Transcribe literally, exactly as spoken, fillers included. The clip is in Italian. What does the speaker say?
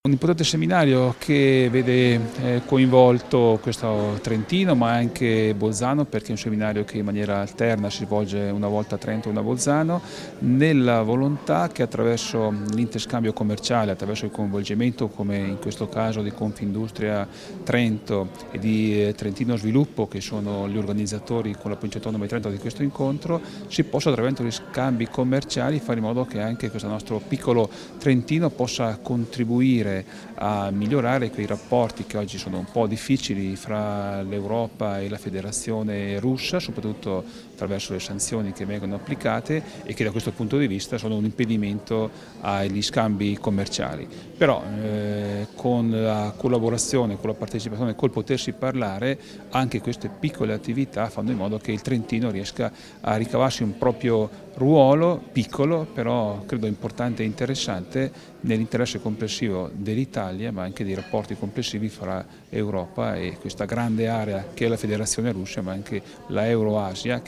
Un importante seminario che vede eh, coinvolto questo Trentino ma anche Bolzano, perché è un seminario che in maniera alterna si svolge una volta a Trento e una a Bolzano, nella volontà che attraverso l'interscambio commerciale, attraverso il coinvolgimento come in questo caso di Confindustria Trento e di eh, Trentino Sviluppo, che sono gli organizzatori con la Provincia Autonoma di Trento di questo incontro, si possa attraverso gli scambi commerciali fare in modo che anche questo nostro piccolo Trentino possa contribuire a migliorare quei rapporti che oggi sono un po' difficili fra l'Europa e la Federazione russa, soprattutto attraverso le sanzioni che vengono applicate e che da questo punto di vista sono un impedimento agli scambi commerciali. Però eh, con la collaborazione, con la partecipazione, col potersi parlare, anche queste piccole attività fanno in modo che il Trentino riesca a ricavarsi un proprio ruolo piccolo, però credo importante e interessante nell'interesse complessivo dell'Italia, ma anche dei rapporti complessivi fra Europa e questa grande area che è la Federazione Russa, ma anche la Euroasia,